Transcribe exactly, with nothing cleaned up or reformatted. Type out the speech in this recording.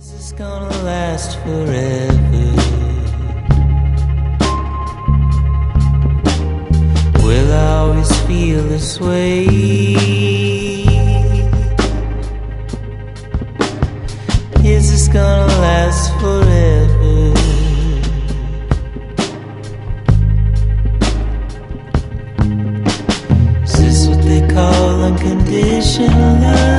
Is this gonna last forever? Will I always feel this way? Is this gonna last forever? Is this what they call unconditional love?